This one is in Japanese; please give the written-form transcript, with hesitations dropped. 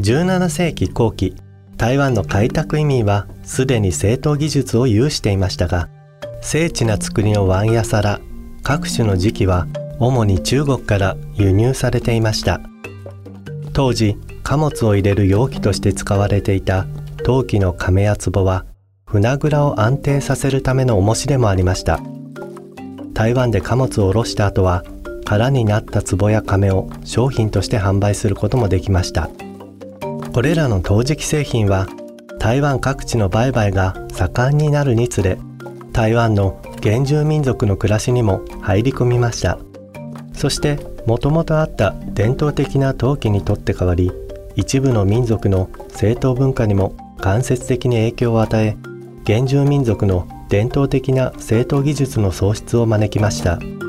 17世紀後期、台湾の開拓移民はすでに製陶技術を有していましたが、精緻な作りの碗や皿、各種の磁器は主に中国から輸入されていました。当時、貨物を入れる容器として使われていた陶器の甕や壺は、船蔵を安定させるための重しでもありました。台湾で貨物を下ろした後は、空になった壺や甕を商品として販売することもできました。これらの陶磁器製品は、台湾各地の売買が盛んになるにつれ、台湾の原住民族の暮らしにも入り込みました。そしてもともとあった伝統的な陶器にとって代わり、一部の民族の製陶文化にも間接的に影響を与え、原住民族の伝統的な製陶技術の喪失を招きました。